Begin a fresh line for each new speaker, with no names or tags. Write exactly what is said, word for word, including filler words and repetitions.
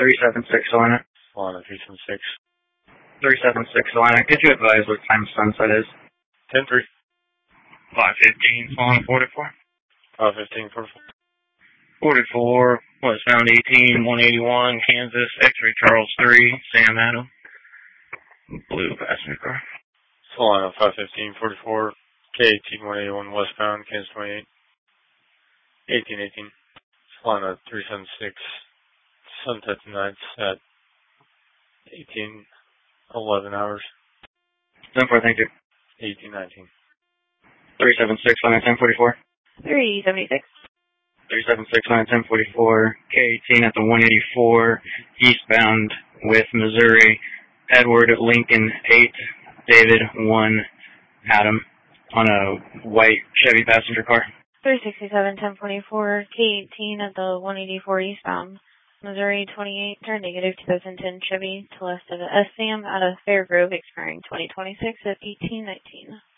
thirty-seven six Atlanta.
Atlanta three seven six.
thirty-seven six Atlanta. Could you advise what time sunset is?
ten three.
five fifteen, Atlanta forty-four.
five fifteen, forty-four.
forty-four, westbound eighteen, one eighty-one, Kansas, X-ray Charles three, Sam Adam. Blue passenger car.
Atlanta five fifteen, forty-four, K eighteen, one eighty-one, westbound, Kansas twenty-eight. eighteen eighteen. Atlanta three seven six. Sunset tonight at eighteen eleven hours.
ten four, thank you.
eighteen nineteen.
three seven six, line ten forty-four.
three seventy-six.
three seven six, line ten forty-four. K eighteen at the one eighty-four, eastbound with Missouri. Edward Lincoln eight, David one, Adam, on a white Chevy passenger car.
three sixty-seven, ten forty-four, K eighteen at the one eighty-four eastbound. Missouri twenty-eight, turn negative twenty ten Chevy to left of S A M out of Fairgrove, expiring twenty twenty-six at eighteen nineteen.